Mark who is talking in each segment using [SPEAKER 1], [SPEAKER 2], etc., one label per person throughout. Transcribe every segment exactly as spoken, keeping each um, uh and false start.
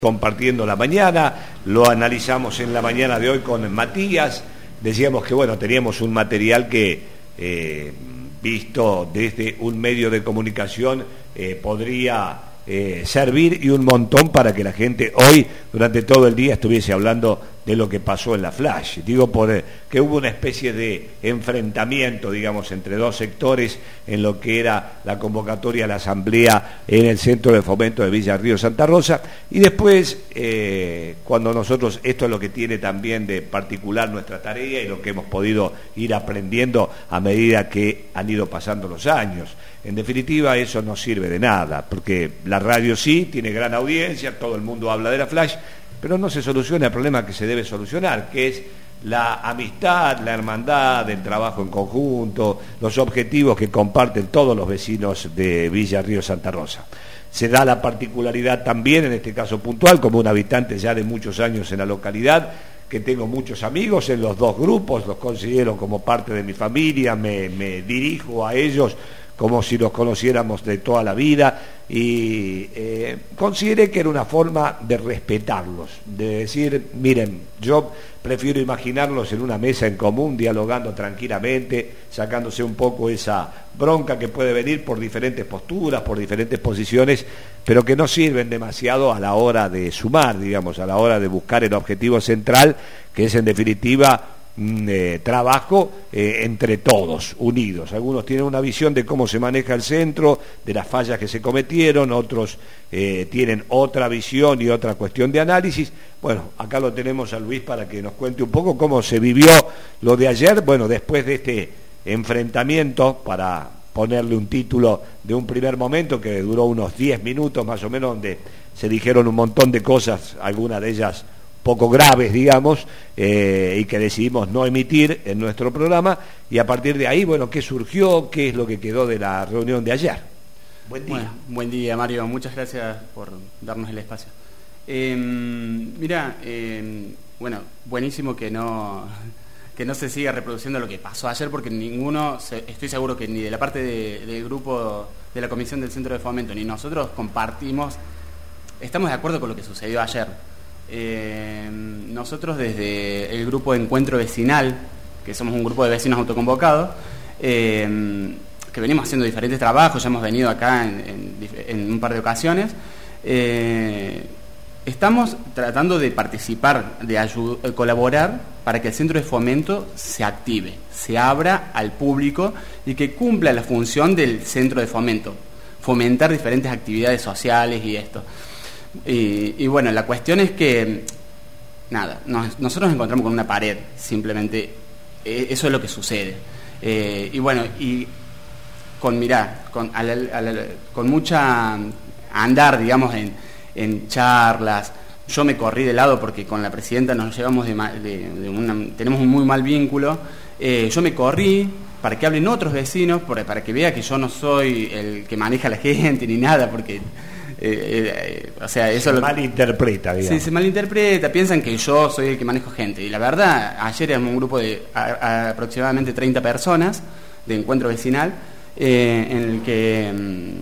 [SPEAKER 1] compartiendo la mañana, lo analizamos en la mañana de hoy con Matías, decíamos que bueno, teníamos un material que eh, visto desde un medio de comunicación eh, podría eh, servir y un montón para que la gente hoy durante todo el día estuviese hablando de lo que pasó en la Flash. Digo por eh, que hubo una especie de enfrentamiento, digamos, entre dos sectores en lo que era la convocatoria a la asamblea en el Centro de Fomento de Villa Río Santa Rosa, y después eh, cuando nosotros, esto es lo que tiene también de particular nuestra tarea y lo que hemos podido ir aprendiendo a medida que han ido pasando los años. En definitiva, eso no sirve de nada, porque la radio sí tiene gran audiencia, todo el mundo habla de la Flash, pero no se soluciona el problema que se debe solucionar, que es la amistad, la hermandad, el trabajo en conjunto, los objetivos que comparten todos los vecinos de Villa Río Santa Rosa. Se da la particularidad también, en este caso puntual, como un habitante ya de muchos años en la localidad, que tengo muchos amigos en los dos grupos, los considero como parte de mi familia, me, me dirijo a ellos como si los conociéramos de toda la vida, y eh, consideré que era una forma de respetarlos, de decir, miren, yo prefiero imaginarlos en una mesa en común, dialogando tranquilamente, sacándose un poco esa bronca que puede venir por diferentes posturas, por diferentes posiciones, pero que no sirven demasiado a la hora de sumar, digamos, a la hora de buscar el objetivo central, que es en definitiva Eh, trabajo eh, entre todos, unidos. Algunos tienen una visión de cómo se maneja el centro, de las fallas que se cometieron, otros eh, tienen otra visión y otra cuestión de análisis. Bueno, acá lo tenemos a Luis para que nos cuente un poco cómo se vivió lo de ayer, bueno, después de este enfrentamiento, para ponerle un título de un primer momento que duró unos diez minutos más o menos, donde se dijeron un montón de cosas, algunas de ellas poco graves, digamos, eh, y que decidimos no emitir en nuestro programa, y a partir de ahí, bueno, ¿qué surgió? ¿Qué es lo que quedó de la reunión de ayer? Buen día.
[SPEAKER 2] Bueno, buen día, Mario, muchas gracias por darnos el espacio. Eh, mira, eh, bueno, buenísimo que no, que no se siga reproduciendo lo que pasó ayer, porque ninguno, estoy seguro que ni de la parte de, del grupo de la Comisión del Centro de Fomento, ni nosotros compartimos, estamos de acuerdo con lo que sucedió ayer. Eh, nosotros desde el grupo de Encuentro Vecinal, que somos un grupo de vecinos autoconvocados, eh, que venimos haciendo diferentes trabajos, ya hemos venido acá en, en, en un par de ocasiones, eh, estamos tratando de participar, de ayudar, colaborar para que el Centro de Fomento se active, se abra al público y que cumpla la función del Centro de Fomento, fomentar diferentes actividades sociales y esto. Y, y bueno, la cuestión es que, nada, nos, nosotros nos encontramos con una pared, simplemente, eh, eso es lo que sucede. Eh, y bueno, y con, mirá, con, a la, a la, con mucha andar, digamos, en, en charlas, yo me corrí de lado porque con la presidenta nos llevamos de, de, de una, tenemos un muy mal vínculo, eh, yo me corrí para que hablen otros vecinos, para, para que vea que yo no soy el que maneja a la gente ni nada, porque... Eh, eh, o sea, eso
[SPEAKER 1] se
[SPEAKER 2] lo
[SPEAKER 1] malinterpreta, digamos.
[SPEAKER 2] Sí, se malinterpreta, piensan que yo soy el que manejo gente. Y la verdad, ayer éramos un grupo de a, a aproximadamente treinta personas de encuentro vecinal, eh, en el que,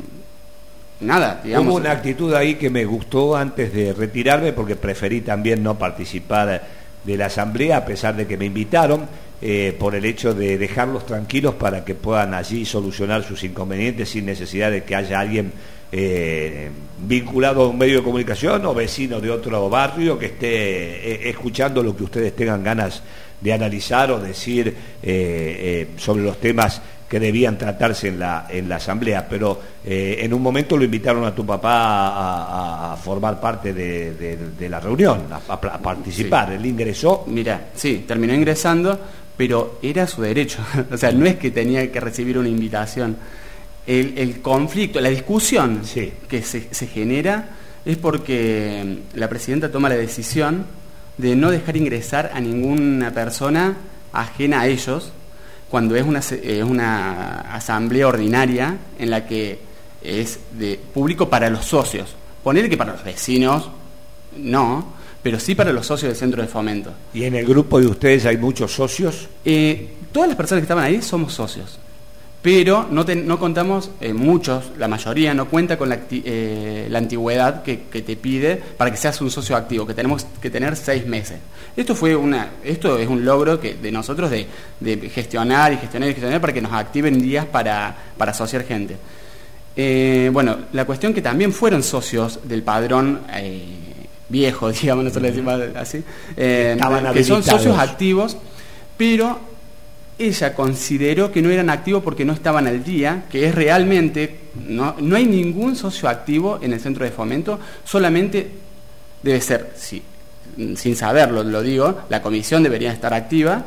[SPEAKER 2] mmm, nada, digamos...
[SPEAKER 1] Hubo una actitud ahí que me gustó antes de retirarme, porque preferí también no participar de la asamblea, a pesar de que me invitaron, eh, por el hecho de dejarlos tranquilos para que puedan allí solucionar sus inconvenientes sin necesidad de que haya alguien Eh, vinculado a un medio de comunicación o vecino de otro barrio que esté eh, escuchando lo que ustedes tengan ganas de analizar o decir eh, eh, sobre los temas que debían tratarse en la, en la asamblea. Pero eh, en un momento lo invitaron a tu papá a, a formar parte de, de, de la reunión, a, a participar. Sí. Él ingresó.
[SPEAKER 2] Mira, sí, terminó ingresando, pero era su derecho. O sea, no es que tenía que recibir una invitación. El, el conflicto, la discusión sí. que se, se genera es porque la presidenta toma la decisión de no dejar ingresar a ninguna persona ajena a ellos cuando es una, es una asamblea ordinaria en la que es de público para los socios. Poner que para los vecinos, no, pero sí para los socios del Centro de Fomento.
[SPEAKER 1] ¿Y en el grupo de ustedes hay muchos socios?
[SPEAKER 2] Eh, todas las personas que estaban ahí somos socios. pero no, te, no contamos, eh, muchos, la mayoría, no cuenta con la, eh, la antigüedad que, que te pide para que seas un socio activo, que tenemos que tener seis meses. Esto fue una, esto es un logro que, de nosotros de, de gestionar y gestionar y gestionar para que nos activen días para, para asociar gente. Eh, bueno, la cuestión que también fueron socios del padrón eh, viejo, digamos, nosotros le decimos así, eh, que son socios activos, pero ella consideró que no eran activos porque no estaban al día, que es realmente, no, no hay ningún socio activo en el centro de fomento, solamente debe ser, sí, sin saberlo lo digo, la comisión debería estar activa,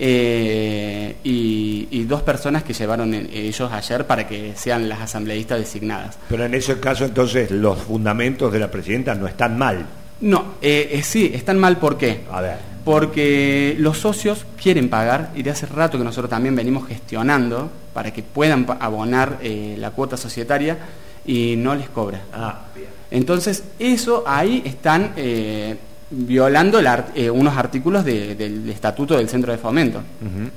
[SPEAKER 2] eh, y, y dos personas que llevaron ellos ayer para que sean las asambleístas designadas.
[SPEAKER 1] Pero en ese caso entonces los fundamentos de la presidenta no están mal.
[SPEAKER 2] No, eh, eh, sí, están mal, ¿por qué?
[SPEAKER 1] A ver.
[SPEAKER 2] Porque los socios quieren pagar, y de hace rato que nosotros también venimos gestionando para que puedan abonar eh, la cuota societaria y no les cobra.
[SPEAKER 1] Ah, bien.
[SPEAKER 2] Entonces, eso ahí están eh, violando el art, eh, unos artículos de, del estatuto del Centro de Fomento. Uh-huh.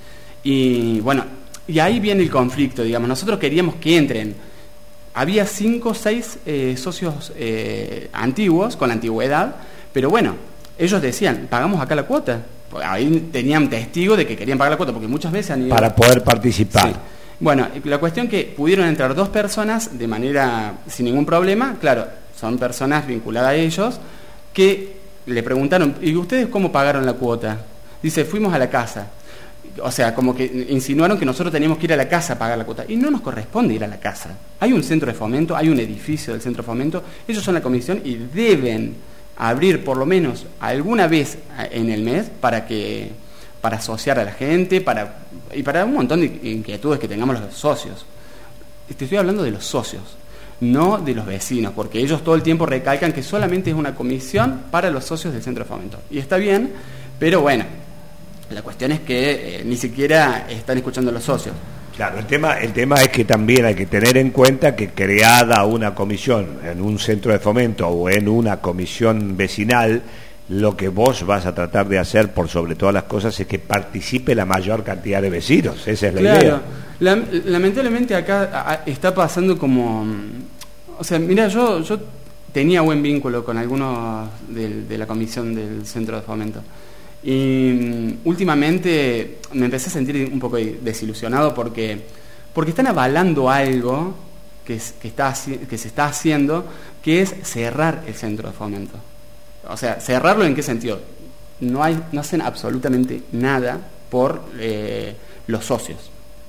[SPEAKER 2] Y bueno, y ahí viene el conflicto, digamos. Nosotros queríamos que entren. Había cinco o seis eh, socios eh, antiguos, con la antigüedad, pero bueno, ellos decían, pagamos acá la cuota. Ahí tenían testigo de que querían pagar la cuota, porque muchas veces han ido...
[SPEAKER 1] Para poder participar.
[SPEAKER 2] Sí. Bueno, la cuestión que pudieron entrar dos personas de manera sin ningún problema, claro, son personas vinculadas a ellos, que le preguntaron, ¿y ustedes cómo pagaron la cuota? Dice, fuimos a la casa. O sea, como que insinuaron que nosotros teníamos que ir a la casa a pagar la cuota. Y no nos corresponde ir a la casa. Hay un centro de fomento, hay un edificio del centro de fomento, ellos son la comisión y deben abrir por lo menos alguna vez en el mes para que para asociar a la gente, para y para un montón de inquietudes que tengamos los socios. Te estoy hablando de los socios, no de los vecinos, porque ellos todo el tiempo recalcan que solamente es una comisión para los socios del centro de fomento. Y está bien, pero bueno, la cuestión es que eh, ni siquiera están escuchando a los socios.
[SPEAKER 1] Claro, el tema, el tema es que también hay que tener en cuenta que creada una comisión en un centro de fomento o en una comisión vecinal, lo que vos vas a tratar de hacer por sobre todas las cosas es que participe la mayor cantidad de vecinos. Esa es la
[SPEAKER 2] claro.
[SPEAKER 1] idea.
[SPEAKER 2] La, lamentablemente acá a, está pasando como... O sea, mira, yo, yo tenía buen vínculo con algunos de, de la comisión del centro de fomento. Y últimamente me empecé a sentir un poco desilusionado porque, porque están avalando algo que, es, que, está, que se está haciendo, que es cerrar el centro de fomento. O sea, cerrarlo ¿en qué sentido? No, hay, no hacen absolutamente nada por eh, los socios.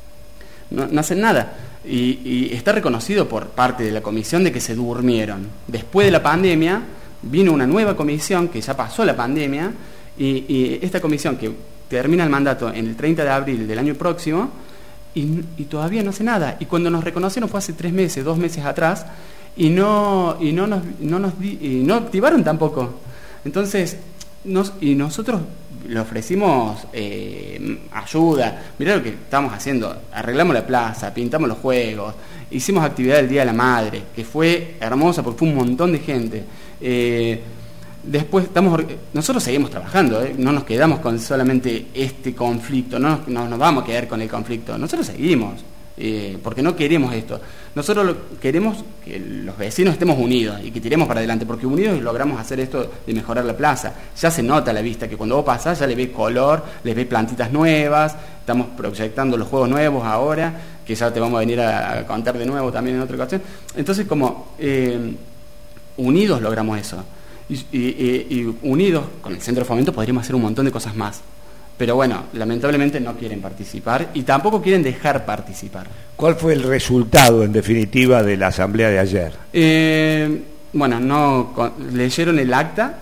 [SPEAKER 2] No, no hacen nada. Y, y está reconocido por parte de la comisión de que se durmieron. Después de la pandemia vino una nueva comisión que ya pasó la pandemia. Y, y esta comisión que termina el mandato en el treinta de abril del año próximo y, y todavía no hace nada. Y cuando nos reconocieron fue hace tres meses, dos meses atrás, y no, y no, nos, no, nos di, y no activaron tampoco. Entonces, nos, y nosotros le ofrecimos eh, ayuda. Mirá lo que estamos haciendo, arreglamos la plaza, pintamos los juegos, hicimos actividad del Día de la Madre, que fue hermosa porque fue un montón de gente. Eh, Después estamos, nosotros seguimos trabajando, ¿eh? No nos quedamos con solamente este conflicto, no nos, no nos vamos a quedar con el conflicto, nosotros seguimos, eh, porque no queremos esto. Nosotros lo, queremos que los vecinos estemos unidos y que tiremos para adelante, porque unidos logramos hacer esto de mejorar la plaza. Ya se nota a la vista que cuando vos pasás ya le ves color, les ves plantitas nuevas, estamos proyectando los juegos nuevos ahora, que ya te vamos a venir a, a contar de nuevo también en otra ocasión. Entonces como eh, unidos logramos eso. Y, y, y unidos con el centro de fomento podríamos hacer un montón de cosas más, pero bueno, lamentablemente no quieren participar y tampoco quieren dejar participar.
[SPEAKER 1] ¿Cuál fue el resultado en definitiva de la asamblea de ayer?
[SPEAKER 2] Eh, bueno, no con, leyeron el acta,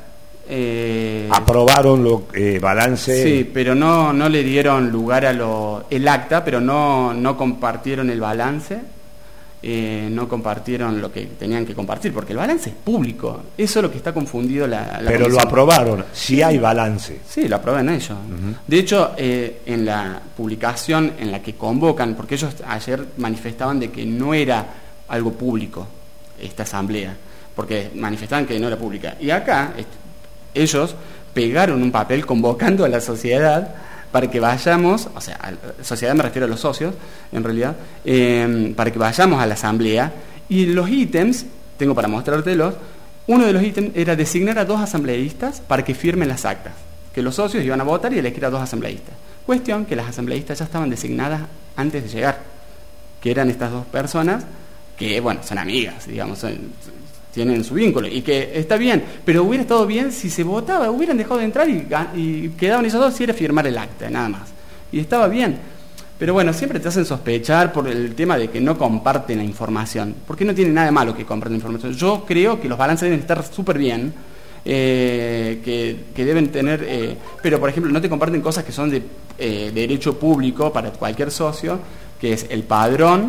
[SPEAKER 2] eh,
[SPEAKER 1] aprobaron lo eh, balance.
[SPEAKER 2] Sí, pero no no le dieron lugar a lo el acta, pero no no compartieron el balance. Eh, no compartieron lo que tenían que compartir, porque el balance es público. Eso es lo que está confundido la, la
[SPEAKER 1] Pero comisión. Lo aprobaron, si sí hay balance.
[SPEAKER 2] Sí, lo aprueban ellos. Uh-huh. De hecho, eh, en la publicación en la que convocan, porque ellos ayer manifestaban de que no era algo público esta asamblea, porque manifestaban que no era pública. Y acá est- ellos pegaron un papel convocando a la sociedad para que vayamos, o sea, a la sociedad me refiero a los socios, en realidad, eh, para que vayamos a la asamblea, y los ítems, tengo para mostrártelos, uno de los ítems era designar a dos asambleístas para que firmen las actas, que los socios iban a votar y elegir a dos asambleístas. Cuestión que las asambleístas ya estaban designadas antes de llegar, que eran estas dos personas que, bueno, son amigas, digamos, son, tienen su vínculo, y que está bien, pero hubiera estado bien si se votaba, hubieran dejado de entrar y, y quedaban esos dos si era firmar el acta, nada más. Y estaba bien. Pero bueno, siempre te hacen sospechar por el tema de que no comparten la información, porque no tiene nada de malo que compartan información. Yo creo que los balances deben estar súper bien, eh, que, que deben tener, eh, pero por ejemplo no te comparten cosas que son de eh, derecho público para cualquier socio, que es el padrón,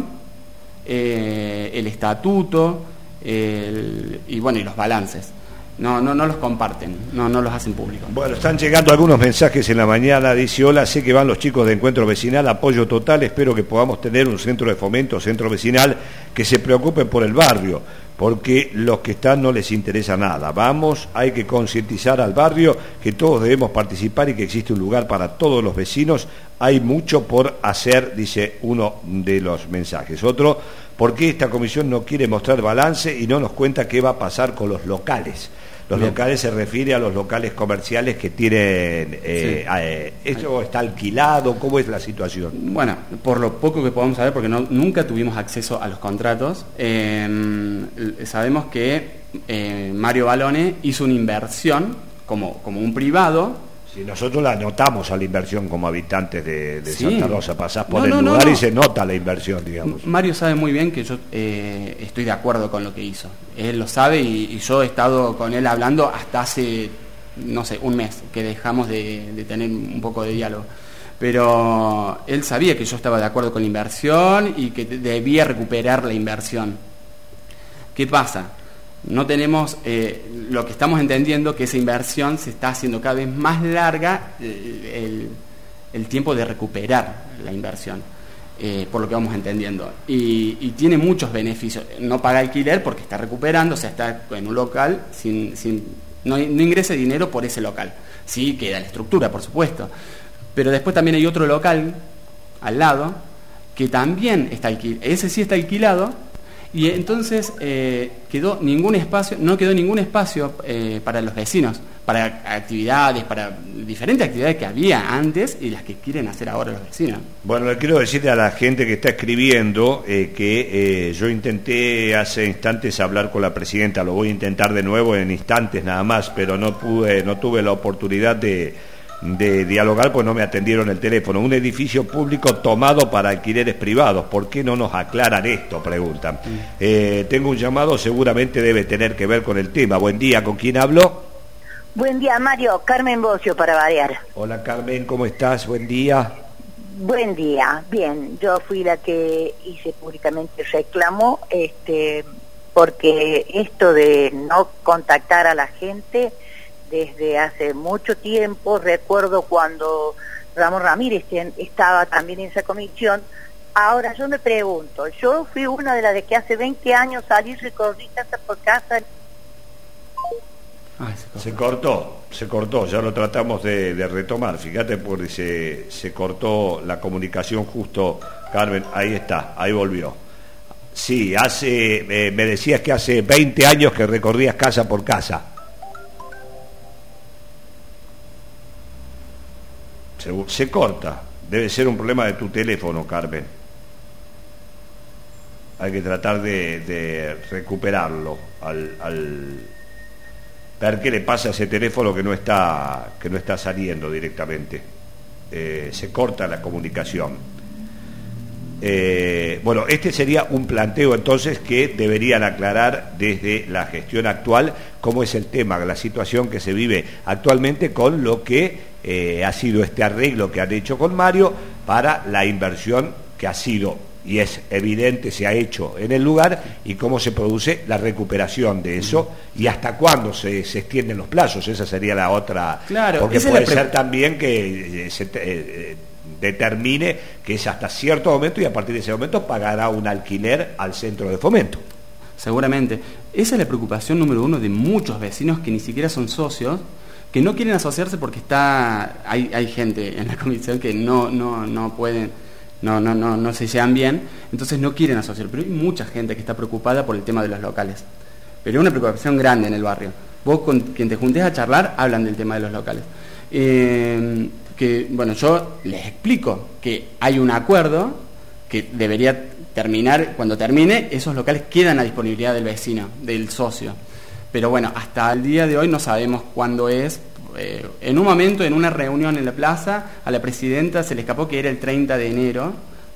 [SPEAKER 2] eh, el estatuto, el, y bueno, y los balances. No, no, no los comparten, no, no los hacen públicos.
[SPEAKER 1] Bueno, están llegando algunos mensajes en la mañana. Dice: hola, sé que van los chicos de Encuentro Vecinal, apoyo total, espero que podamos tener un centro de fomento, centro vecinal, que se preocupe por el barrio, porque los que están no les interesa nada. Vamos, hay que concientizar al barrio que todos debemos participar y que existe un lugar para todos los vecinos. Hay mucho por hacer, dice uno de los mensajes. Otro: ¿por qué esta comisión no quiere mostrar balance y no nos cuenta qué va a pasar con los locales? Los Bien. locales se refiere a los locales comerciales que tienen... Eh, sí. eh, ¿Esto está alquilado? ¿Cómo es la situación?
[SPEAKER 2] Bueno, por lo poco que podamos saber, porque no, nunca tuvimos acceso a los contratos, eh, sabemos que eh, Mario Balone hizo una inversión como, como un privado.
[SPEAKER 1] Sí, nosotros la notamos a la inversión como habitantes de, de
[SPEAKER 2] sí.
[SPEAKER 1] Santa Rosa. Pasás por
[SPEAKER 2] no,
[SPEAKER 1] el
[SPEAKER 2] no,
[SPEAKER 1] lugar
[SPEAKER 2] no, no.
[SPEAKER 1] y se nota la inversión, digamos.
[SPEAKER 2] Mario sabe muy bien que yo eh, estoy de acuerdo con lo que hizo. Él lo sabe y, y yo he estado con él hablando hasta hace, no sé, un mes, que dejamos de, de tener un poco de diálogo. Pero él sabía que yo estaba de acuerdo con la inversión y que debía recuperar la inversión. ¿Qué pasa? No tenemos, eh, lo que estamos entendiendo, que esa inversión se está haciendo cada vez más larga, eh, el, el tiempo de recuperar la inversión, eh, por lo que vamos entendiendo. Y, y tiene muchos beneficios. No paga alquiler porque está recuperando, o sea, está en un local, sin, sin no, no ingresa dinero por ese local. Sí, queda la estructura, por supuesto. Pero después también hay otro local al lado que también está alquilado. Ese sí está alquilado. Y entonces eh, quedó ningún espacio, no quedó ningún espacio eh, para los vecinos, para actividades, para diferentes actividades que había antes y las que quieren hacer ahora los vecinos.
[SPEAKER 1] Bueno, le quiero decirle a la gente que está escribiendo eh, que eh, yo intenté hace instantes hablar con la presidenta, lo voy a intentar de nuevo en instantes nada más, pero no pude, no tuve la oportunidad de... de dialogar, pues no me atendieron el teléfono. Un edificio público tomado para alquileres privados, ¿por qué no nos aclaran esto?, preguntan. Mm. Eh, tengo un llamado, seguramente debe tener que ver con el tema. Buen día, ¿con quién hablo?
[SPEAKER 3] Buen día, Mario. Carmen Bocio, para variar.
[SPEAKER 1] Hola, Carmen, ¿cómo estás? Buen día.
[SPEAKER 3] Buen día. Bien, yo fui la que hice públicamente reclamo, este, porque esto de no contactar a la gente desde hace mucho tiempo, recuerdo cuando Ramón Ramírez estaba también en esa comisión. Ahora yo me pregunto, yo fui una de las de que hace veinte años salí, recorrí casa por casa.
[SPEAKER 1] Ay, se, cortó. se cortó, se cortó, ya lo tratamos de, de retomar, fíjate, porque se, se cortó la comunicación justo, Carmen, ahí está, ahí volvió. Sí, hace, eh, me decías que hace veinte años que recorrías casa por casa. Se, se corta, debe ser un problema de tu teléfono, Carmen. Hay que tratar de, de recuperarlo, al, al ver qué le pasa a ese teléfono que no está, que no está saliendo directamente. Eh, se corta la comunicación. Eh, bueno, este sería un planteo entonces que deberían aclarar desde la gestión actual cómo es el tema, la situación que se vive actualmente con lo que eh, ha sido este arreglo que han hecho con Mario para la inversión que ha sido y es evidente, se ha hecho en el lugar, y cómo se produce la recuperación de eso y hasta cuándo se, se extienden los plazos. Esa sería la otra,
[SPEAKER 2] claro,
[SPEAKER 1] porque puede ser también que eh, se eh, determine que es hasta cierto momento y a partir de ese momento pagará un alquiler al centro de fomento.
[SPEAKER 2] Seguramente. Esa es la preocupación número uno de muchos vecinos que ni siquiera son socios, que no quieren asociarse porque está hay, hay gente en la comisión que no, no, no pueden, no, no, no, no se llevan bien, entonces no quieren asociar, pero hay mucha gente que está preocupada por el tema de los locales, pero es una preocupación grande en el barrio. Vos con quien te juntes a charlar, hablan del tema de los locales. Eh, que, bueno, yo les explico que hay un acuerdo que debería terminar, cuando termine, esos locales quedan a disponibilidad del vecino, del socio. Pero bueno, hasta el día de hoy no sabemos cuándo es. Eh, en un momento, en una reunión en la plaza, a la presidenta se le escapó que era el treinta de enero,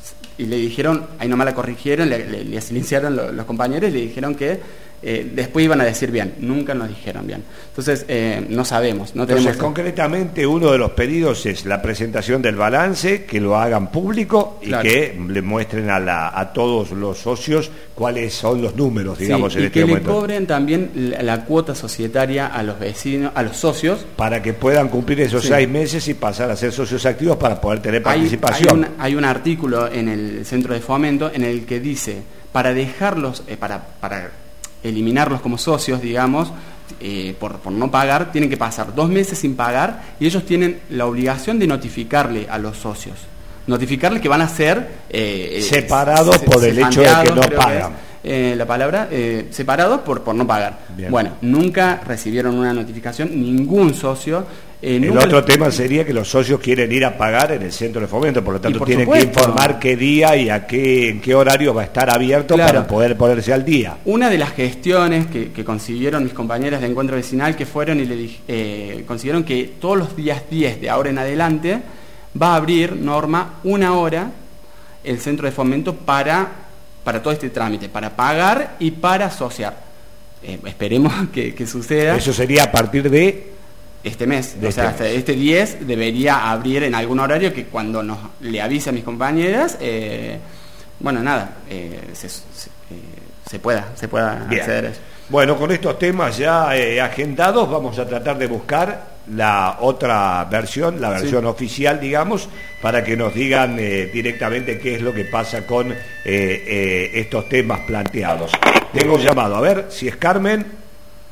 [SPEAKER 2] y le dijeron, ahí nomás la corrigieron, le, le, le silenciaron los, los compañeros y le dijeron que eh, después iban a decir bien. Nunca nos dijeron bien. Entonces, eh, no sabemos. No tenemos.
[SPEAKER 1] Entonces, concretamente, uno de los pedidos es la presentación del balance, que lo hagan público y claro, que le muestren a, la, a todos los socios cuáles son los números, digamos,
[SPEAKER 2] sí,
[SPEAKER 1] en
[SPEAKER 2] y
[SPEAKER 1] este
[SPEAKER 2] que
[SPEAKER 1] momento.
[SPEAKER 2] Le cobren también la, la cuota societaria a los vecinos, a los socios.
[SPEAKER 1] Para que puedan cumplir esos sí. seis meses y pasar a ser socios activos para poder tener participación.
[SPEAKER 2] Hay, hay, un, hay un artículo en el Centro de Fomento en el que dice, para dejarlos, eh, para, para eliminarlos como socios, digamos, eh, por, por no pagar, tienen que pasar dos meses sin pagar y ellos tienen la obligación de notificarle a los socios. Notificarle que van a ser eh,
[SPEAKER 1] separados se, por el hecho de que no pagan.
[SPEAKER 2] Que es, eh, la palabra eh, separados por, por no pagar. Bien. Bueno, nunca recibieron una notificación, ningún socio. Eh,
[SPEAKER 1] el
[SPEAKER 2] nunca
[SPEAKER 1] otro
[SPEAKER 2] les...
[SPEAKER 1] tema sería que los socios quieren ir a pagar en el centro de fomento, por lo tanto
[SPEAKER 2] por
[SPEAKER 1] tienen
[SPEAKER 2] supuesto.
[SPEAKER 1] que informar qué día y a qué, en qué horario va a estar abierto, claro, para poder ponerse al día.
[SPEAKER 2] Una de las gestiones que, que consiguieron mis compañeras de encuentro vecinal, que fueron y le dije, eh, consiguieron que todos los días diez de ahora en adelante va a abrir, Norma, una hora el centro de fomento para, para todo este trámite, para pagar y para asociar. Eh, esperemos que, que suceda.
[SPEAKER 1] Eso sería a partir de
[SPEAKER 2] este mes,
[SPEAKER 1] de
[SPEAKER 2] o sea,
[SPEAKER 1] este, mes.
[SPEAKER 2] este diez debería abrir en algún horario que cuando nos le avise a mis compañeras, eh, bueno, nada, eh, se, se, eh, se pueda, se pueda
[SPEAKER 1] Bien.
[SPEAKER 2] acceder a eso.
[SPEAKER 1] Bueno, con estos temas ya eh, agendados, vamos a tratar de buscar la otra versión, la versión sí. oficial, digamos, para que nos digan eh, directamente qué es lo que pasa con eh, eh, estos temas planteados. Tengo un llamado, a ver si es Carmen.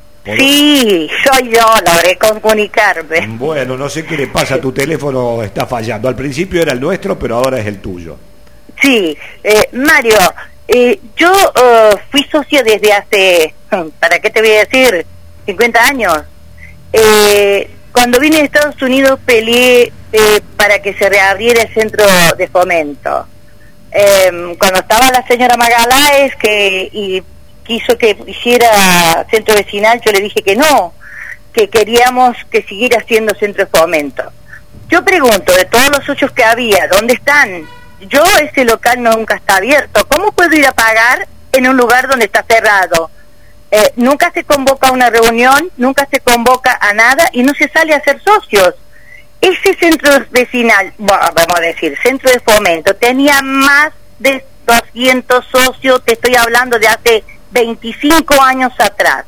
[SPEAKER 3] Sí, soy yo, logré comunicarme.
[SPEAKER 1] Bueno, no sé qué le pasa, tu teléfono está fallando. Al principio era el nuestro, pero ahora es el tuyo.
[SPEAKER 3] Sí, eh, Mario, eh, yo uh, fui socia desde hace, ¿para qué te voy a decir? cincuenta años. Eh, cuando vine de Estados Unidos peleé eh, para que se reabriera el centro de fomento. Eh, cuando estaba la señora Magaláes que y quiso que hiciera centro vecinal, yo le dije que no, que queríamos que siguiera siendo centro de fomento. Yo pregunto, de todos los socios que había, ¿dónde están? Yo, ese local nunca está abierto. ¿Cómo puedo ir a pagar en un lugar donde está cerrado? Eh, nunca se convoca a una reunión, nunca se convoca a nada y no se sale a hacer socios. Ese centro vecinal, bueno, vamos a decir, centro de fomento, tenía más de doscientos socios, te estoy hablando de hace veinticinco años atrás.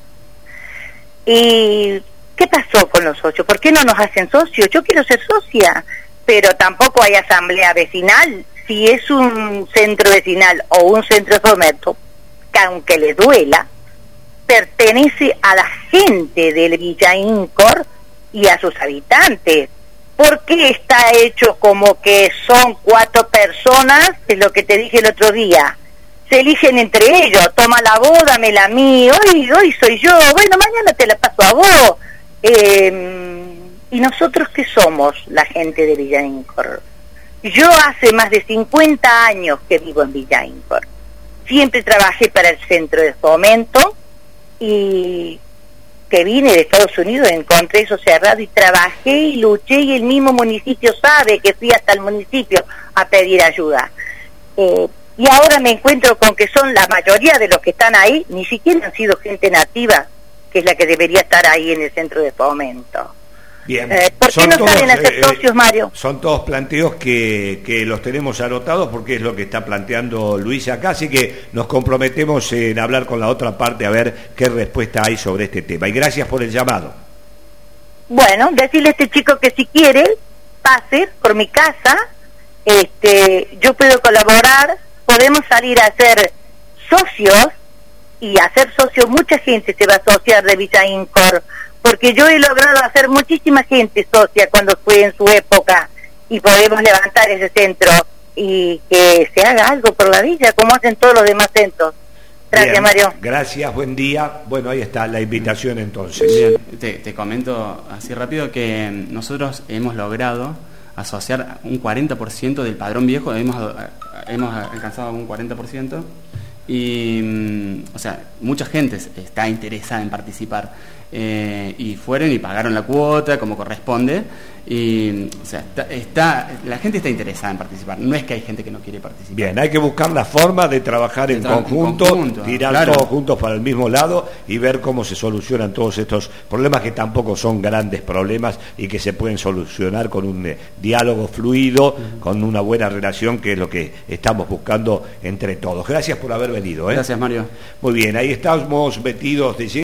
[SPEAKER 3] ¿Y qué pasó con los socios? ¿Por qué no nos hacen socios? Yo quiero ser socia, pero tampoco hay asamblea vecinal. Si es un centro vecinal o un centro de fomento, que aunque le duela, pertenece a la gente del Villa Incor y a sus habitantes. ¿Por qué está hecho como que son cuatro personas? Es lo que te dije el otro día. Se eligen entre ellos, toma la voz, dámela a mí, hoy, hoy soy yo, bueno, mañana te la paso a vos. Eh, ¿Y nosotros qué somos, la gente de Villa Incor? Yo hace más de cincuenta años que vivo en Villa Incor. Siempre trabajé para el centro de fomento y que vine de Estados Unidos encontré eso cerrado y trabajé y luché y el mismo municipio sabe que fui hasta el municipio a pedir ayuda. Eh, Y ahora me encuentro con que son la mayoría de los que están ahí, ni siquiera han sido gente nativa, que es la que debería estar ahí en el centro de fomento.
[SPEAKER 1] Bien.
[SPEAKER 3] Eh, ¿Por qué
[SPEAKER 1] son
[SPEAKER 3] no
[SPEAKER 1] todos,
[SPEAKER 3] salen a ser
[SPEAKER 1] eh,
[SPEAKER 3] socios, Mario?
[SPEAKER 1] Son todos planteos que, que los tenemos anotados porque es lo que está planteando Luisa acá, así que nos comprometemos en hablar con la otra parte a ver qué respuesta hay sobre este tema. Y gracias por el llamado.
[SPEAKER 3] Bueno, decirle a este chico que si quiere, pase por mi casa, este, yo puedo colaborar, podemos salir a ser socios y a ser socios, mucha gente se va a asociar de Villa Incor porque yo he logrado hacer muchísima gente socia cuando fue en su época, y podemos levantar ese centro y que se haga algo por la villa, como hacen todos los demás centros. Gracias, bien, Mario.
[SPEAKER 1] Gracias, buen día. Bueno, ahí está la invitación entonces.
[SPEAKER 2] Bien, te, te comento así rápido que nosotros hemos logrado asociar un cuarenta por ciento del padrón viejo, hemos, hemos alcanzado un cuarenta por ciento, y, o sea, mucha gente está interesada en participar, eh, y fueron y pagaron la cuota como corresponde, y, o sea, está, está, la gente está interesada en participar, no es que hay gente que no quiere participar.
[SPEAKER 1] Bien, hay que buscar la forma de trabajar de en, tra conjunto, en conjunto, tirar claro. todos juntos para el mismo lado y ver cómo se solucionan todos estos problemas, que tampoco son grandes problemas y que se pueden solucionar con un eh, diálogo fluido, uh-huh. con una buena relación, que es lo que estamos buscando entre todos. Gracias por haber venido. ¿eh?
[SPEAKER 2] Gracias, Mario.
[SPEAKER 1] Muy bien, ahí estamos metidos de